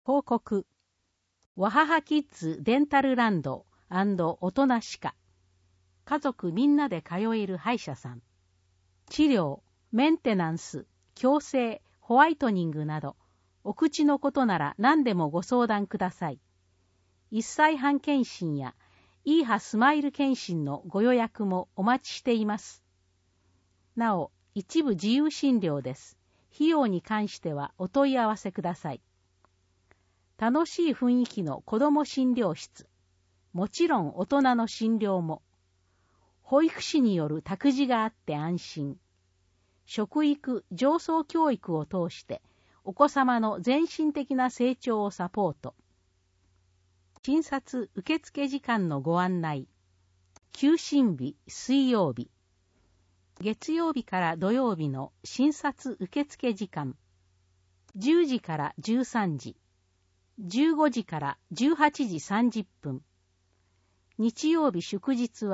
報告。ワハハキッズデンタルランド&大人歯科。家族みんなで通える歯医者さん。治療、メンテナンス、矯正、ホワイトニングなど、お口のことなら何でもご相談ください。1歳半検診やいい歯スマイル検診のご予約もお待ちしています。なお、一部自由診療です。費用に関してはお問い合わせください。楽しい雰囲気の子ども診療室。もちろん大人の診療も。保育士による託児があって安心。食育・上層教育を通してお子様の全身的な成長をサポート。診察受付時間のご案内。休診日水曜日。月曜日から土曜日の診察受付時間。10時から13時。15時から18時30分。日曜日祝日は